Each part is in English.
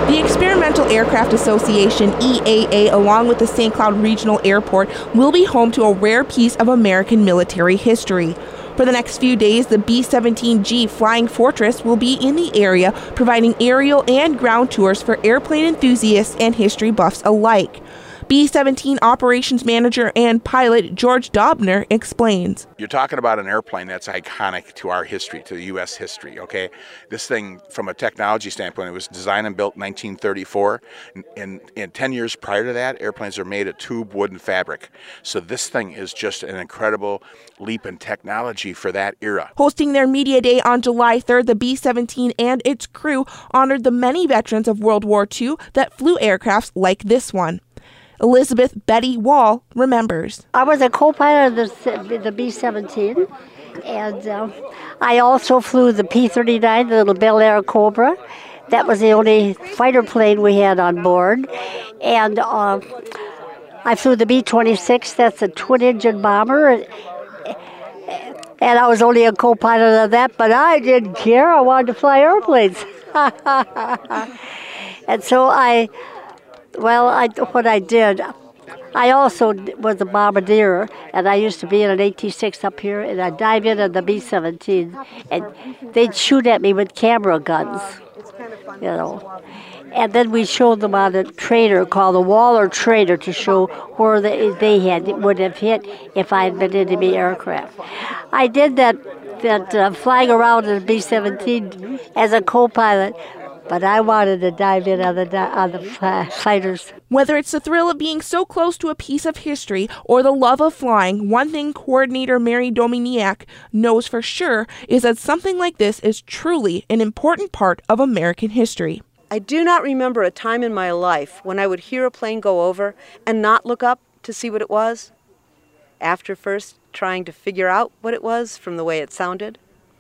The Experimental Aircraft Association, EAA, along with the St. Cloud Regional Airport, will be home to a rare piece of American military history. For the next few days, the B-17G Flying Fortress will be in the area, providing aerial and ground tours for airplane enthusiasts and history buffs alike. B-17 operations manager and pilot George Dobner explains. You're talking about an airplane that's iconic to our history, to the U.S. history, okay? This thing, from a technology standpoint, it was designed and built in 1934. And 10 years prior to that, airplanes are made of tube, wood, and fabric. So this thing is just an incredible leap in technology for that era. Hosting their media day on July 3rd, the B-17 and its crew honored the many veterans of World War II that flew aircrafts like this one. Elizabeth Betty Wall remembers. I was a co-pilot of the B-17, and I also flew the P-39, the little Bel Air Cobra. That was the only fighter plane we had on board. And I flew the B-26, that's a twin-engine bomber. And I was only a co-pilot of that, but I didn't care. I wanted to fly airplanes. And so what I did, I also was a bombardier, and I used to be in an AT-6 up here, and I'd dive in on the B-17, and they'd shoot at me with camera guns, you know. And then we showed them on a trainer called the Waller trainer to show where they would have hit if I had been enemy aircraft. I did that flying around in the B-17 as a co-pilot, but I wanted to dive in on the fighters. Whether it's the thrill of being so close to a piece of history or the love of flying, one thing coordinator Mary Dominiak knows for sure is that something like this is truly an important part of American history. I do not remember a time in my life when I would hear a plane go over and not look up to see what it was, after first trying to figure out what it was from the way it sounded.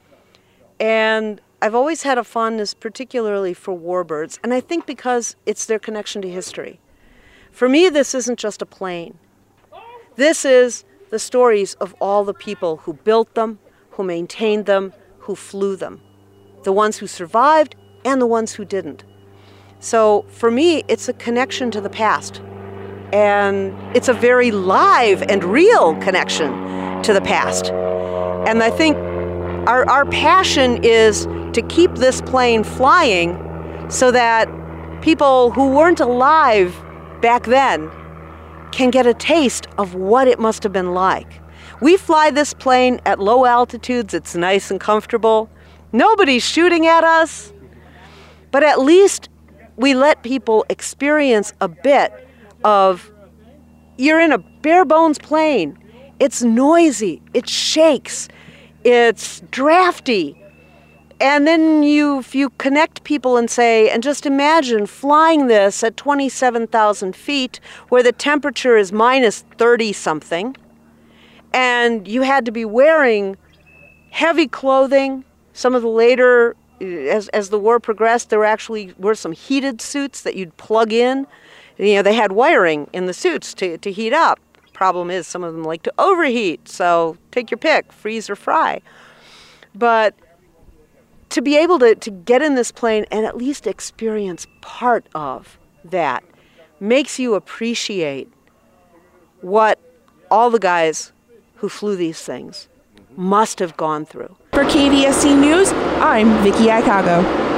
And I've always had a fondness particularly for warbirds, and I think because it's their connection to history. For me, this isn't just a plane. This is the stories of all the people who built them, who maintained them, who flew them. The ones who survived and the ones who didn't. So for me, it's a connection to the past. And it's a very live and real connection to the past. And I think our passion is to keep this plane flying so that people who weren't alive back then can get a taste of what it must have been like. We fly this plane at low altitudes. It's nice and comfortable. Nobody's shooting at us. But at least we let people experience a bit of, you're in a bare bones plane. It's noisy. It shakes. It's drafty. And then if you connect people and say, and just imagine flying this at 27,000 feet where the temperature is minus 30-something, and you had to be wearing heavy clothing. Some of the later, as the war progressed, there actually were some heated suits that you'd plug in. You know, they had wiring in the suits to heat up. Problem is, some of them like to overheat, so take your pick, freeze or fry. But to be able to get in this plane and at least experience part of that makes you appreciate what all the guys who flew these things must have gone through. For KVSC News, I'm Vicki Icago.